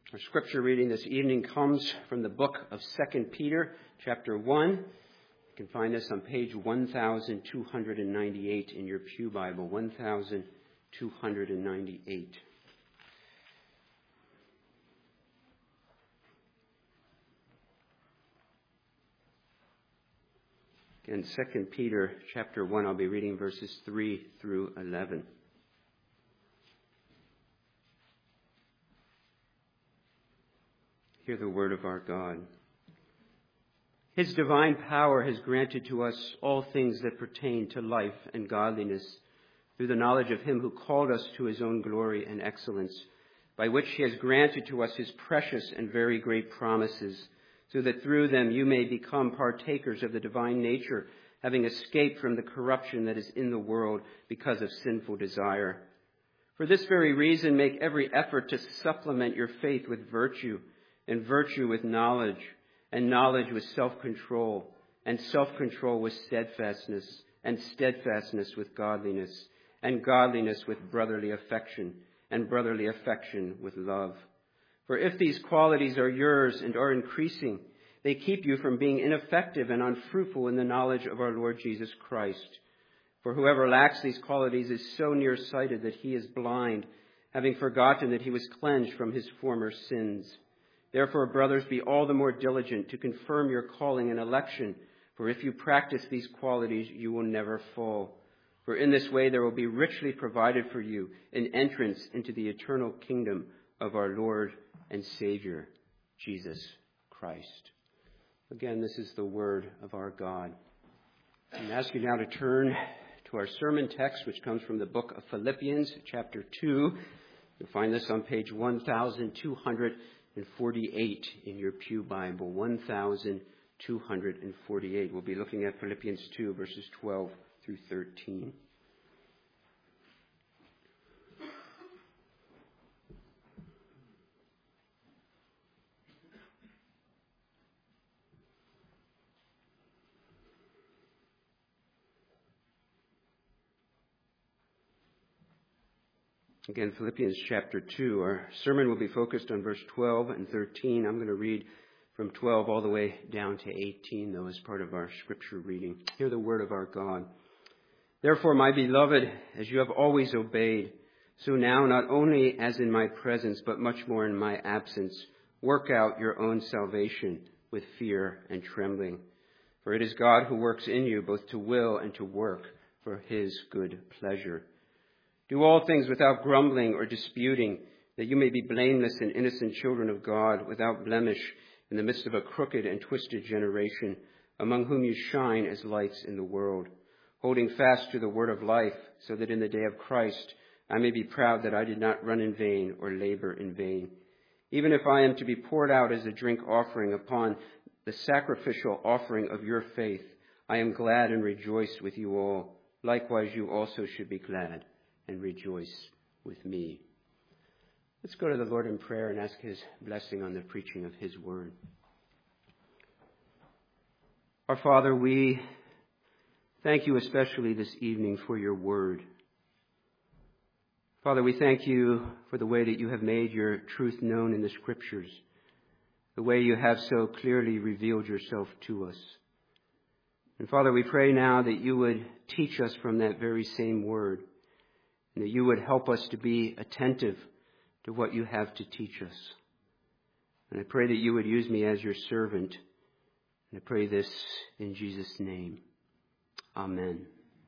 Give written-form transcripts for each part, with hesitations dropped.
Our scripture reading this evening comes from the book of 2 Peter, chapter 1. You can find this on page 1298 in your Pew Bible, 1298. Again, 2 Peter, chapter 1, I'll be reading verses 3 through 11. Hear the word of our God. His divine power has granted to us all things that pertain to life and godliness through the knowledge of him who called us to his own glory and excellence, by which he has granted to us his precious and very great promises, so that through them you may become partakers of the divine nature, having escaped from the corruption that is in the world because of sinful desire. For this very reason, make every effort to supplement your faith with virtue, and virtue with knowledge, and knowledge with self-control, and self-control with steadfastness, and steadfastness with godliness, and godliness with brotherly affection, and brotherly affection with love. For if these qualities are yours and are increasing, they keep you from being ineffective and unfruitful in the knowledge of our Lord Jesus Christ. For whoever lacks these qualities is so nearsighted that he is blind, having forgotten that he was cleansed from his former sins. Therefore, brothers, be all the more diligent to confirm your calling and election, for if you practice these qualities, you will never fall. For in this way there will be richly provided for you an entrance into the eternal kingdom of our Lord and Savior, Jesus Christ. Again, this is the word of our God. I ask you now to turn to our sermon text, which comes from the book of Philippians, chapter 2. You'll find this on page 1248 in your Pew Bible, 1248. We'll be looking at Philippians 2, verses 12 through 13. Again, Philippians chapter 2. Our sermon will be focused on verse 12 and 13. I'm going to read from 12 all the way down to 18, though, as part of our scripture reading. Hear the word of our God. Therefore, my beloved, as you have always obeyed, so now, not only as in my presence, but much more in my absence, work out your own salvation with fear and trembling. For it is God who works in you both to will and to work for his good pleasure. Do all things without grumbling or disputing, that you may be blameless and innocent children of God, without blemish, in the midst of a crooked and twisted generation, among whom you shine as lights in the world, holding fast to the word of life, so that in the day of Christ I may be proud that I did not run in vain or labor in vain. Even if I am to be poured out as a drink offering upon the sacrificial offering of your faith, I am glad and rejoice with you all. Likewise, you also should be glad and rejoice with me. Let's go to the Lord in prayer and ask his blessing on the preaching of his word. Our Father, we thank you especially this evening for your word. Father, we thank you for the way that you have made your truth known in the scriptures, the way you have so clearly revealed yourself to us. And Father, we pray now that you would teach us from that very same word, and that you would help us to be attentive to what you have to teach us. And I pray that you would use me as your servant. And I pray this in Jesus' name. Amen.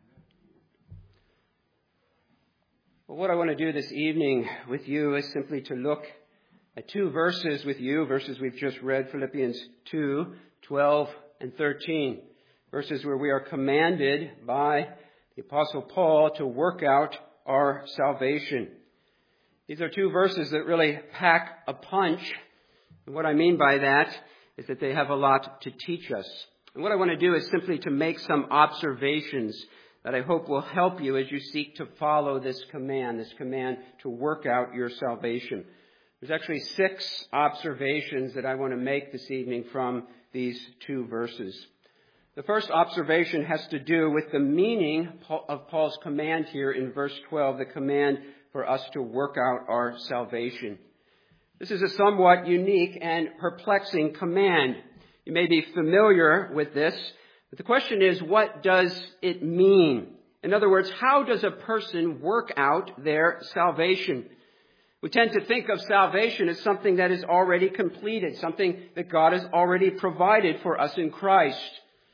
Well, what I want to do this evening with you is simply to look at two verses with you, verses we've just read, Philippians 2, 12 and 13. Verses where we are commanded by the Apostle Paul to work out our salvation. These are two verses that really pack a punch. And what I mean by that is that they have a lot to teach us. And what I want to do is simply to make some observations that I hope will help you as you seek to follow this command to work out your salvation. There's actually 6 observations that I want to make this evening from these two verses. The first observation has to do with the meaning of Paul's command here in verse 12, the command for us to work out our salvation. This is a somewhat unique and perplexing command. You may be familiar with this, but the question is, what does it mean? In other words, how does a person work out their salvation? We tend to think of salvation as something that is already completed, something that God has already provided for us in Christ.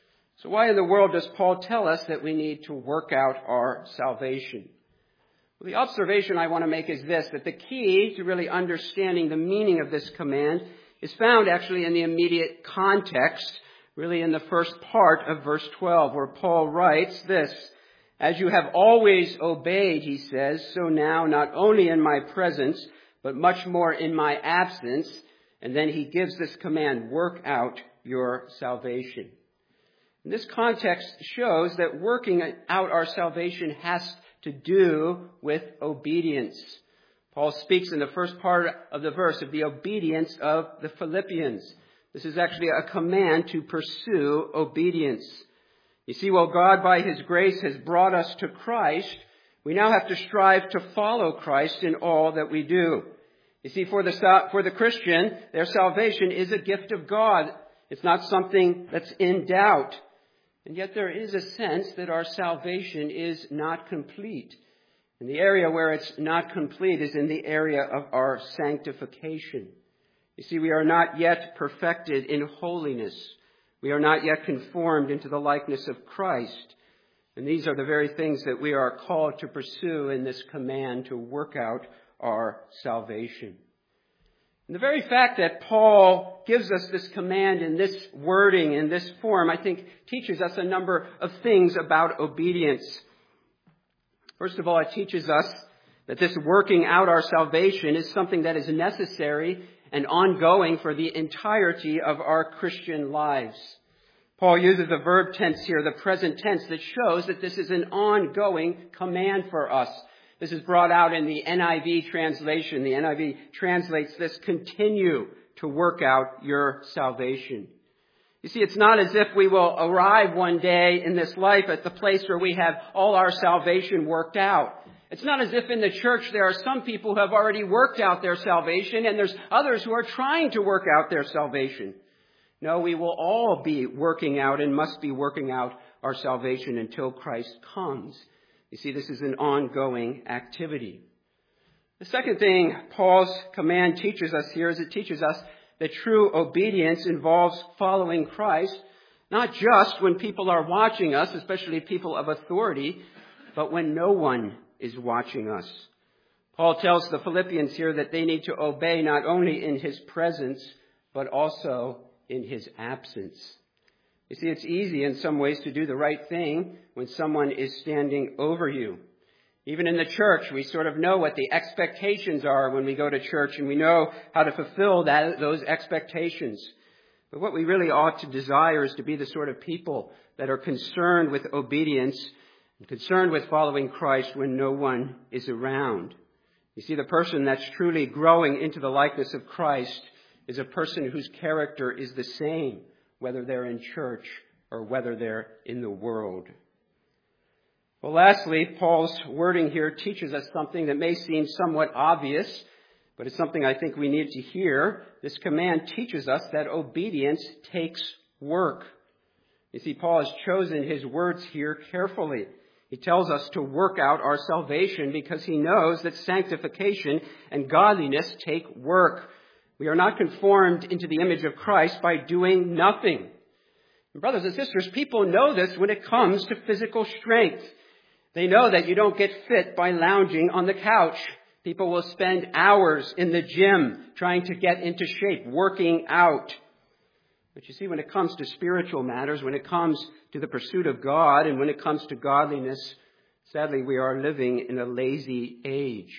So why in the world does Paul tell us that we need to work out our salvation? Well, the observation I want to make is this, that the key to really understanding the meaning of this command is found actually in the immediate context, really in the first part of verse 12, where Paul writes this, "As you have always obeyed," he says, "so now not only in my presence, but much more in my absence." And then he gives this command, "Work out your salvation." And this context shows that working out our salvation has to do with obedience. Paul speaks in the first part of the verse of the obedience of the Philippians. This is actually a command to pursue obedience. You see, while God by His grace has brought us to Christ, we now have to strive to follow Christ in all that we do. You see, for the Christian, their salvation is a gift of God. It's not something that's in doubt. And yet there is a sense that our salvation is not complete. And the area where it's not complete is in the area of our sanctification. You see, we are not yet perfected in holiness. We are not yet conformed into the likeness of Christ. And these are the very things that we are called to pursue in this command to work out our salvation. And the very fact that Paul gives us this command in this wording, in this form, I think teaches us a number of things about obedience. First of all, it teaches us that this working out our salvation is something that is necessary and ongoing for the entirety of our Christian lives. Paul uses the verb tense here, the present tense, that shows that this is an ongoing command for us. This is brought out in the NIV translation. The NIV translates this, "Continue to work out your salvation." You see, it's not as if we will arrive one day in this life at the place where we have all our salvation worked out. It's not as if in the church there are some people who have already worked out their salvation and there's others who are trying to work out their salvation. No, we will all be working out and must be working out our salvation until Christ comes. You see, this is an ongoing activity. The second thing Paul's command teaches us here is it teaches us that true obedience involves following Christ, not just when people are watching us, especially people of authority, but when no one is watching us. Paul tells the Philippians here that they need to obey not only in his presence, but also in his absence. You see, it's easy in some ways to do the right thing when someone is standing over you. Even in the church, we sort of know what the expectations are when we go to church, and we know how to fulfill those expectations. But what we really ought to desire is to be the sort of people that are concerned with obedience and concerned with following Christ when no one is around. You see, the person that's truly growing into the likeness of Christ is a person whose character is the same, whether they're in church or whether they're in the world. Well, lastly, Paul's wording here teaches us something that may seem somewhat obvious, but it's something I think we need to hear. This command teaches us that obedience takes work. You see, Paul has chosen his words here carefully. He tells us to work out our salvation because he knows that sanctification and godliness take work. We are not conformed into the image of Christ by doing nothing. And brothers and sisters, people know this when it comes to physical strength. They know that you don't get fit by lounging on the couch. People will spend hours in the gym trying to get into shape, working out. But you see, when it comes to spiritual matters, when it comes to the pursuit of God, and when it comes to godliness, sadly, we are living in a lazy age.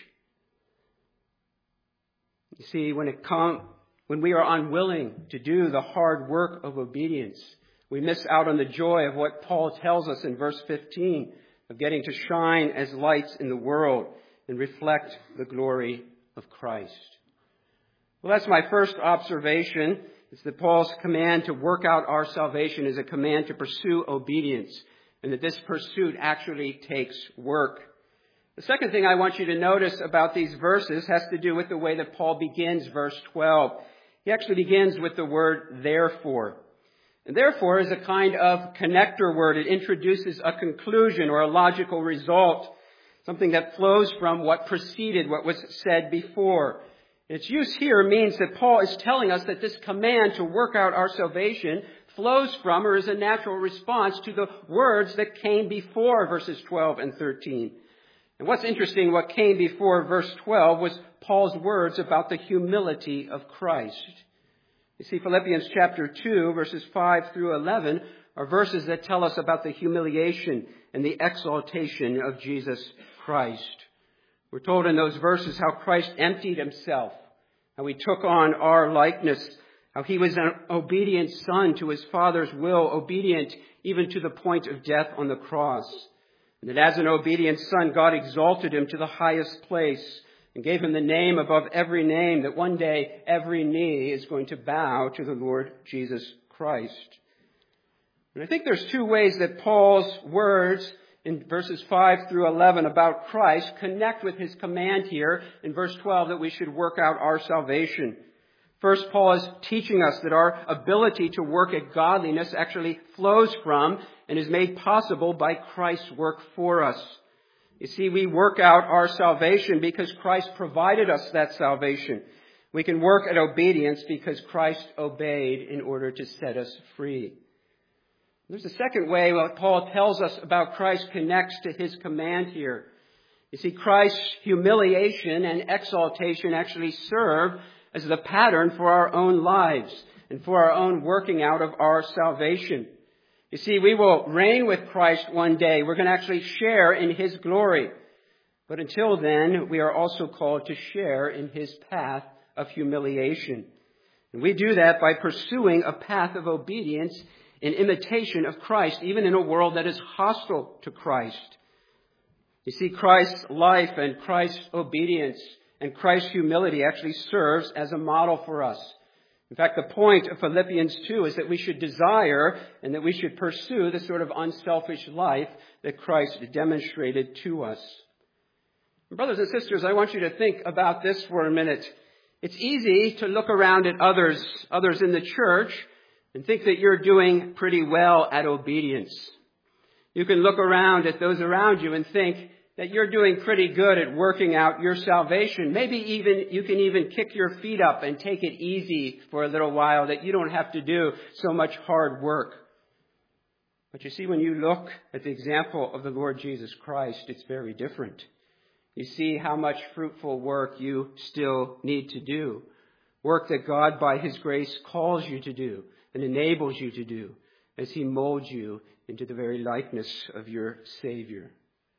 You see, when we are unwilling to do the hard work of obedience, we miss out on the joy of what Paul tells us in verse 15, of getting to shine as lights in the world and reflect the glory of Christ. Well, that's my first observation. It's that Paul's command to work out our salvation is a command to pursue obedience, and that this pursuit actually takes work. The second thing I want you to notice about these verses has to do with the way that Paul begins verse 12. He actually begins with the word therefore. And therefore is a kind of connector word. It introduces a conclusion or a logical result, something that flows from what preceded what was said before. Its use here means that Paul is telling us that this command to work out our salvation flows from or is a natural response to the words that came before verses 12 and 13. And what's interesting, what came before verse 12 was Paul's words about the humility of Christ. You see, Philippians chapter 2, verses 5 through 11 are verses that tell us about the humiliation and the exaltation of Jesus Christ. We're told in those verses how Christ emptied himself, how he took on our likeness, how he was an obedient son to his Father's will, obedient even to the point of death on the cross. And that as an obedient son, God exalted him to the highest place and gave him the name above every name, that one day every knee is going to bow to the Lord Jesus Christ. And I think there's two ways that Paul's words in verses 5 through 11 about Christ connect with his command here in verse 12 that we should work out our salvation. First, Paul is teaching us that our ability to work at godliness actually flows from and is made possible by Christ's work for us. You see, we work out our salvation because Christ provided us that salvation. We can work at obedience because Christ obeyed in order to set us free. There's a second way what Paul tells us about Christ connects to his command here. You see, Christ's humiliation and exaltation actually serve as the pattern for our own lives and for our own working out of our salvation. You see, we will reign with Christ one day. We're going to actually share in his glory. But until then, we are also called to share in his path of humiliation. And we do that by pursuing a path of obedience in imitation of Christ, even in a world that is hostile to Christ. You see, Christ's life and Christ's obedience and Christ's humility actually serves as a model for us. In fact, the point of Philippians 2 is that we should desire and that we should pursue the sort of unselfish life that Christ demonstrated to us. Brothers and sisters, I want you to think about this for a minute. It's easy to look around at others in the church and think that you're doing pretty well at obedience. You can look around at those around you and think that you're doing pretty good at working out your salvation. Maybe even you can even kick your feet up and take it easy for a little while, that you don't have to do so much hard work. But you see, when you look at the example of the Lord Jesus Christ, it's very different. You see how much fruitful work you still need to do. Work that God, by his grace, calls you to do and enables you to do as he molds you into the very likeness of your Savior.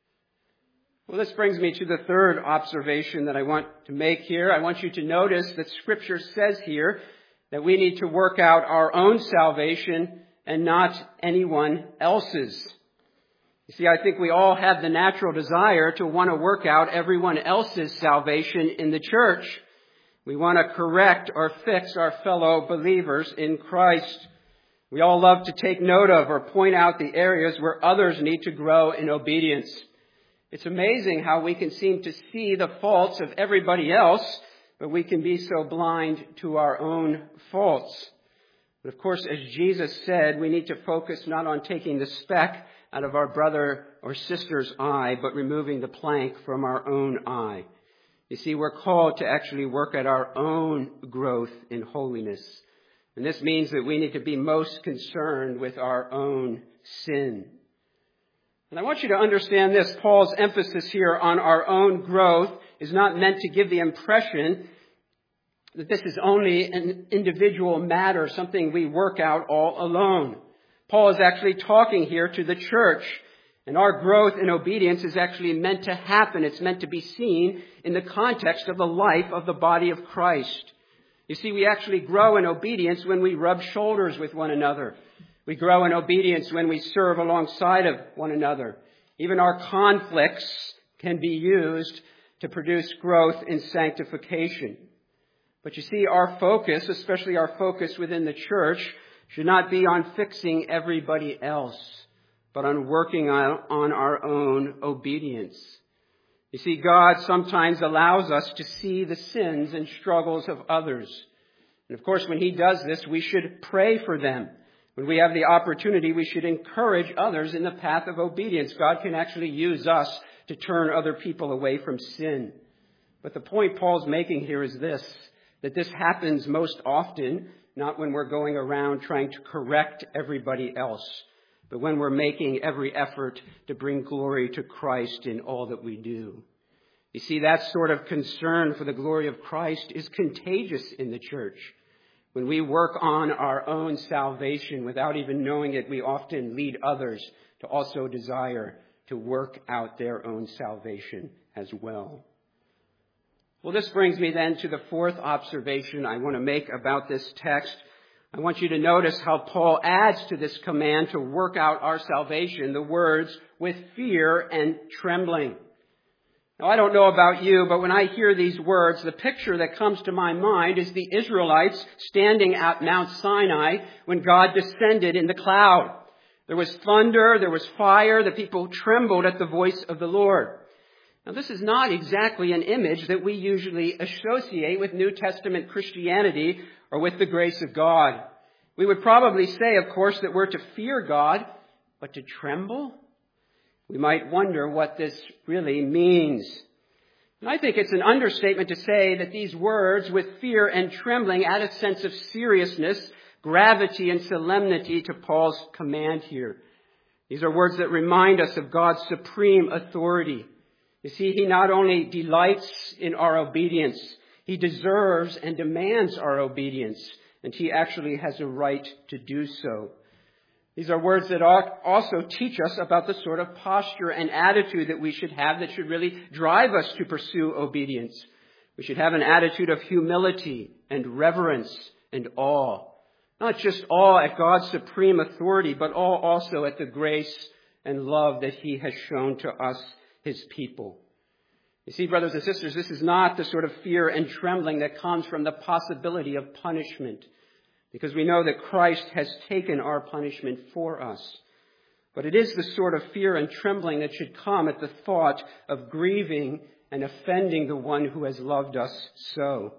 Well, this brings me to the third observation that I want to make here. I want you to notice that Scripture says here that we need to work out our own salvation and not anyone else's. You see, I think we all have the natural desire to want to work out everyone else's salvation in the church. We want to correct or fix our fellow believers in Christ. We all love to take note of or point out the areas where others need to grow in obedience. It's amazing how we can seem to see the faults of everybody else, but we can be so blind to our own faults. But of course, as Jesus said, we need to focus not on taking the speck out of our brother or sister's eye, but removing the plank from our own eye. You see, we're called to actually work at our own growth in holiness. And this means that we need to be most concerned with our own sin. And I want you to understand this. Paul's emphasis here on our own growth is not meant to give the impression that this is only an individual matter, something we work out all alone. Paul is actually talking here to the church. And our growth in obedience is actually meant to happen. It's meant to be seen in the context of the life of the body of Christ. You see, we actually grow in obedience when we rub shoulders with one another. We grow in obedience when we serve alongside of one another. Even our conflicts can be used to produce growth in sanctification. But you see, our focus, especially our focus within the church, should not be on fixing everybody else, but on working on our own obedience. You see, God sometimes allows us to see the sins and struggles of others. And of course, when He does this, we should pray for them. When we have the opportunity, we should encourage others in the path of obedience. God can actually use us to turn other people away from sin. But the point Paul's making here is this, that this happens most often, not when we're going around trying to correct everybody else, but when we're making every effort to bring glory to Christ in all that we do. You see, that sort of concern for the glory of Christ is contagious in the church. When we work on our own salvation without even knowing it, we often lead others to also desire to work out their own salvation as well. Well, this brings me then to the fourth observation I want to make about this text. I want you to notice how Paul adds to this command to work out our salvation the words, with fear and trembling. Now, I don't know about you, but when I hear these words, the picture that comes to my mind is the Israelites standing at Mount Sinai when God descended in the cloud. There was thunder, there was fire, the people trembled at the voice of the Lord. Now, this is not exactly an image that we usually associate with New Testament Christianity or with the grace of God. We would probably say, of course, that we're to fear God, but to tremble? We might wonder what this really means. And I think it's an understatement to say that these words, with fear and trembling, add a sense of seriousness, gravity, and solemnity to Paul's command here. These are words that remind us of God's supreme authority. You see, He not only delights in our obedience, He deserves and demands our obedience, and He actually has a right to do so. These are words that also teach us about the sort of posture and attitude that we should have that should really drive us to pursue obedience. We should have an attitude of humility and reverence and awe. Not just awe at God's supreme authority, but awe also at the grace and love that He has shown to us, His people. You see, brothers and sisters, this is not the sort of fear and trembling that comes from the possibility of punishment, because we know that Christ has taken our punishment for us. But it is the sort of fear and trembling that should come at the thought of grieving and offending the one who has loved us so.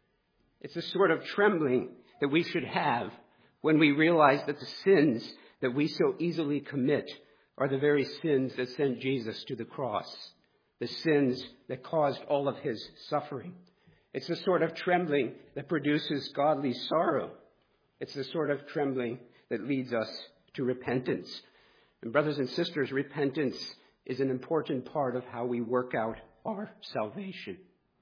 It's the sort of trembling that we should have when we realize that the sins that we so easily commit are the very sins that sent Jesus to the cross, the sins that caused all of His suffering. It's the sort of trembling that produces godly sorrow. It's the sort of trembling that leads us to repentance. And brothers and sisters, repentance is an important part of how we work out our salvation.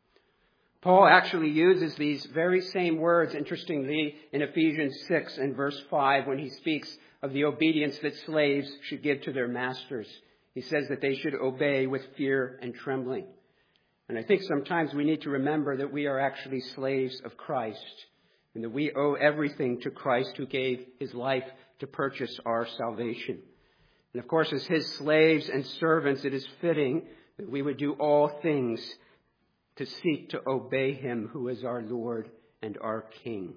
Paul actually uses these very same words, interestingly, in Ephesians 6 and verse 5 when he speaks of the obedience that slaves should give to their masters. He says that they should obey with fear and trembling. And I think sometimes we need to remember that we are actually slaves of Christ, and that we owe everything to Christ who gave His life to purchase our salvation. And of course, as His slaves and servants, it is fitting that we would do all things to seek to obey Him who is our Lord and our King.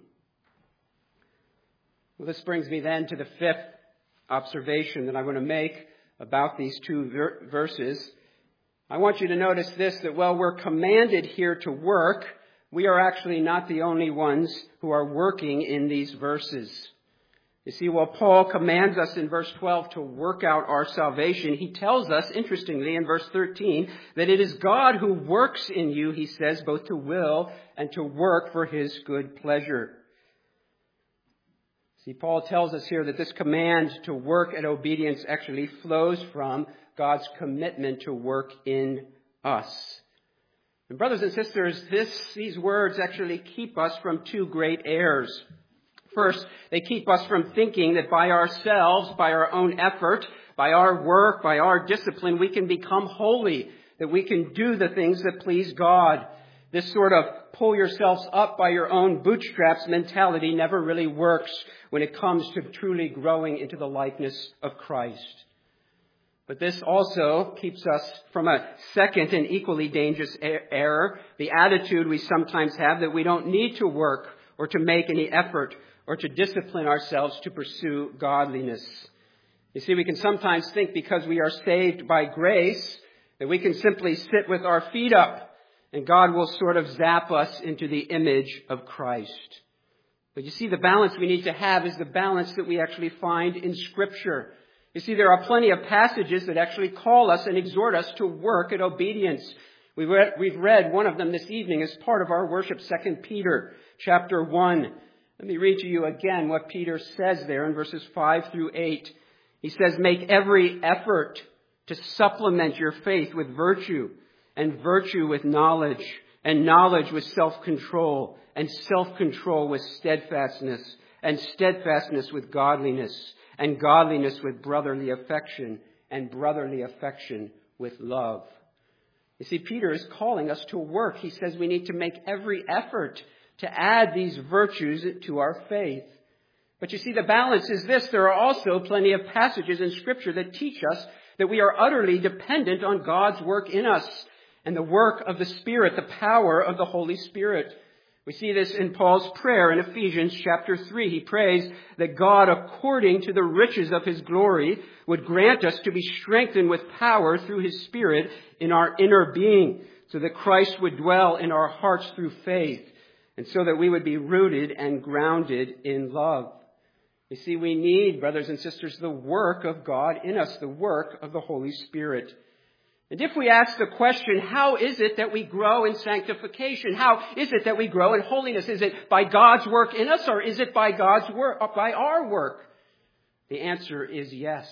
Well, this brings me then to the fifth observation that I want to make about these two verses. I want you to notice this, that while we're commanded here to work, we are actually not the only ones who are working in these verses. You see, while Paul commands us in verse 12 to work out our salvation, he tells us, interestingly, in verse 13, that it is God who works in you, he says, both to will and to work for His good pleasure. See, Paul tells us here that this command to work at obedience actually flows from God's commitment to work in us. And brothers and sisters, these words actually keep us from two great errors. First, they keep us from thinking that by ourselves, by our own effort, by our work, by our discipline, we can become holy, that we can do the things that please God. This sort of pull yourselves up by your own bootstraps mentality never really works when it comes to truly growing into the likeness of Christ. But this also keeps us from a second and equally dangerous error, the attitude we sometimes have that we don't need to work or to make any effort or to discipline ourselves to pursue godliness. You see, we can sometimes think because we are saved by grace That we can simply sit with our feet up and God will sort of zap us into the image of Christ. But you see, the balance we need to have is the balance that we actually find in Scripture. You see, there are plenty of passages that actually call us and exhort us to work at obedience. We've read one of them this evening as part of our worship, 2 Peter chapter 1. Let me read to you again what Peter says there in verses 5 through 8. He says, "Make every effort to supplement your faith with virtue, and virtue with knowledge, and knowledge with self-control, and self-control with steadfastness, and steadfastness with godliness, and godliness with brotherly affection, and brotherly affection with love." You see, Peter is calling us to work. He says we need to make every effort to add these virtues to our faith. But you see, the balance is this. There are also plenty of passages in Scripture that teach us that we are utterly dependent on God's work in us and the work of the Spirit, the power of the Holy Spirit. We see this in Paul's prayer in Ephesians chapter 3. He prays that God, according to the riches of His glory, would grant us to be strengthened with power through His Spirit in our inner being, so that Christ would dwell in our hearts through faith, and so that we would be rooted and grounded in love. You see, we need, brothers and sisters, the work of God in us, the work of the Holy Spirit. And if we ask the question, how is it that we grow in sanctification? How is it that we grow in holiness? Is it by God's work in us, or is it by God's work, by our work? The answer is yes.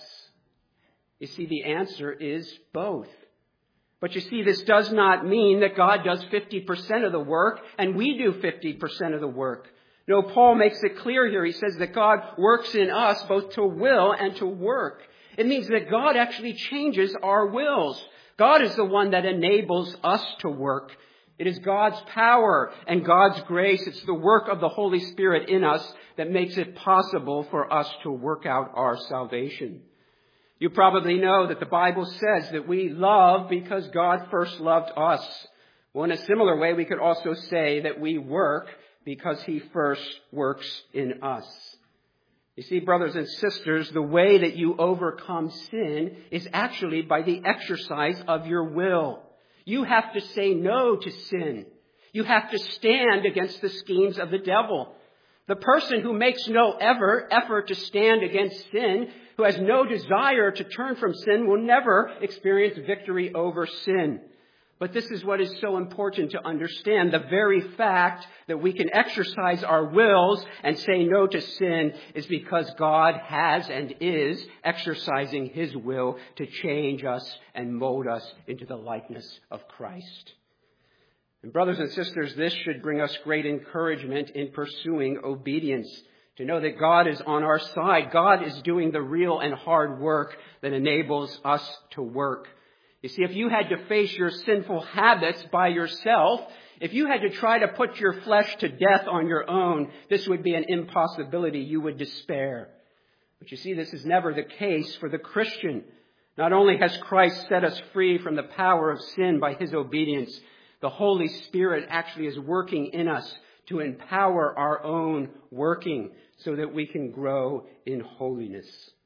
You see, the answer is both. But you see, this does not mean that God does 50% of the work and we do 50% of the work. No, Paul makes it clear here. He says that God works in us both to will and to work. It means that God actually changes our wills. God is the one that enables us to work. It is God's power and God's grace. It's the work of the Holy Spirit in us that makes it possible for us to work out our salvation. You probably know that the Bible says that we love because God first loved us. Well, in a similar way, we could also say that we work because He first works in us. You see, brothers and sisters, the way that you overcome sin is actually by the exercise of your will. You have to say no to sin. You have to stand against the schemes of the devil. The person who makes no effort to stand against sin, who has no desire to turn from sin, will never experience victory over sin. But this is what is so important to understand. The very fact that we can exercise our wills and say no to sin is because God has and is exercising His will to change us and mold us into the likeness of Christ. And brothers and sisters, this should bring us great encouragement in pursuing obedience, to know that God is on our side. God is doing the real and hard work that enables us to work. You see, if you had to face your sinful habits by yourself, if you had to try to put your flesh to death on your own, this would be an impossibility. You would despair. But you see, this is never the case for the Christian. Not only has Christ set us free from the power of sin by His obedience, the Holy Spirit actually is working in us to empower our own working so that we can grow in holiness.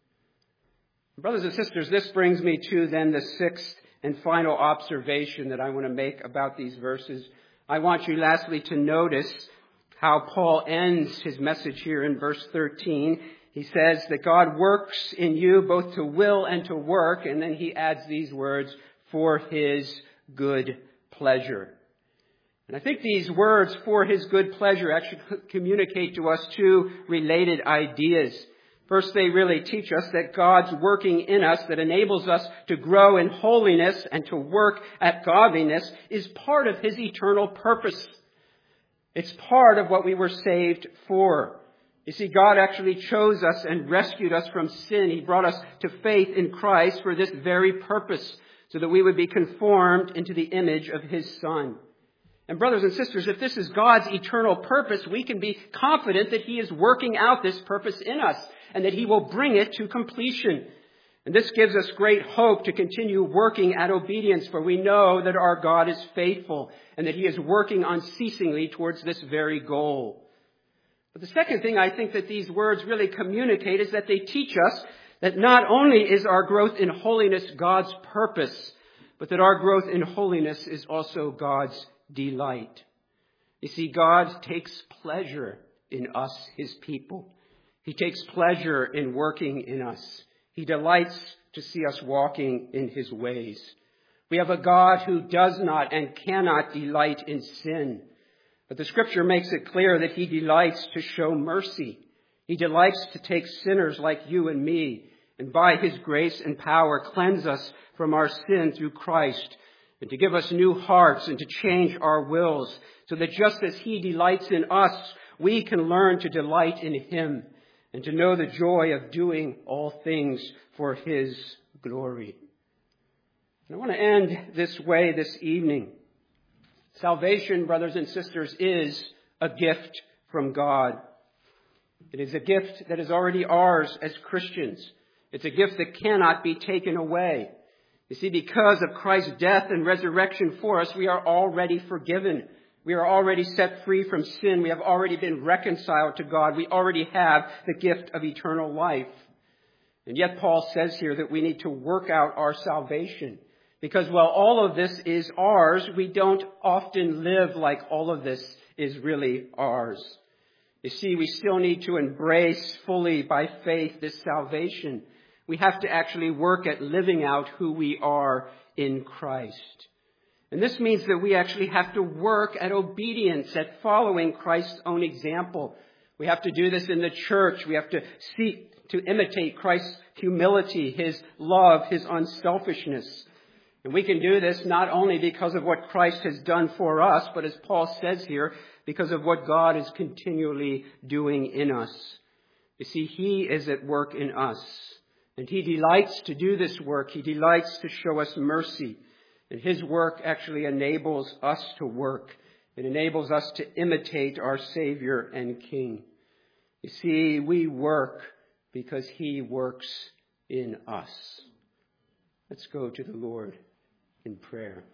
Brothers and sisters, this brings me to then the sixth and final observation that I want to make about these verses. I want you lastly to notice how Paul ends his message here in verse 13. He says that God works in you both to will and to work, and then he adds these words, for His good pleasure. And I think these words, for His good pleasure, actually communicate to us two related ideas. First, they really teach us that God's working in us that enables us to grow in holiness and to work at godliness is part of His eternal purpose. It's part of what we were saved for. You see, God actually chose us and rescued us from sin. He brought us to faith in Christ for this very purpose, so that we would be conformed into the image of His Son. And brothers and sisters, if this is God's eternal purpose, we can be confident that He is working out this purpose in us and that He will bring it to completion. And this gives us great hope to continue working at obedience, for we know that our God is faithful and that He is working unceasingly towards this very goal. But the second thing I think that these words really communicate is that they teach us that not only is our growth in holiness God's purpose, but that our growth in holiness is also God's delight. You see, God takes pleasure in us, his people. He takes pleasure in working in us. He delights to see us walking in his ways. We have a God who does not and cannot delight in sin. But the scripture makes it clear that he delights to show mercy. He delights to take sinners like you and me, and by his grace and power cleanse us from our sin through Christ, and to give us new hearts and to change our wills, so that just as he delights in us, we can learn to delight in him and to know the joy of doing all things for his glory. And I want to end this way this evening. Salvation, brothers and sisters, is a gift from God. It is a gift that is already ours as Christians. It's a gift that cannot be taken away. You see, because of Christ's death and resurrection for us, we are already forgiven. We are already set free from sin. We have already been reconciled to God. We already have the gift of eternal life. And yet Paul says here that we need to work out our salvation. Because while all of this is ours, we don't often live like all of this is really ours. You see, we still need to embrace fully by faith this salvation. We have to actually work at living out who we are in Christ. And this means that we actually have to work at obedience, at following Christ's own example. We have to do this in the church. We have to seek to imitate Christ's humility, his love, his unselfishness. And we can do this not only because of what Christ has done for us, but as Paul says here, because of what God is continually doing in us. You see, he is at work in us. And he delights to do this work. He delights to show us mercy. And his work actually enables us to work. It enables us to imitate our Savior and King. You see, we work because he works in us. Let's go to the Lord in prayer.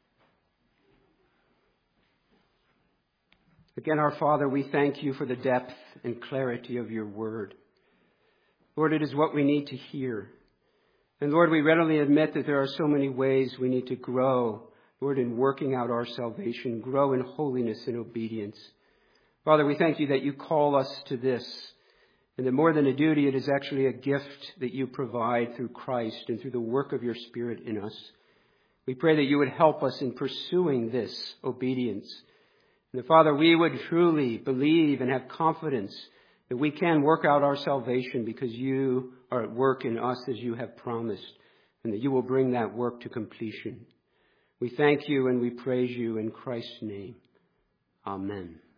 Again, our Father, we thank you for the depth and clarity of your word. Lord, it is what we need to hear. And Lord, we readily admit that there are so many ways we need to grow, Lord, in working out our salvation, grow in holiness and obedience. Father, we thank you that you call us to this, and that more than a duty, it is actually a gift that you provide through Christ and through the work of your Spirit in us. We pray that you would help us in pursuing this obedience. And that, Father, we would truly believe and have confidence that we can work out our salvation because you are at work in us as you have promised, and that you will bring that work to completion. We thank you and we praise you in Christ's name. Amen.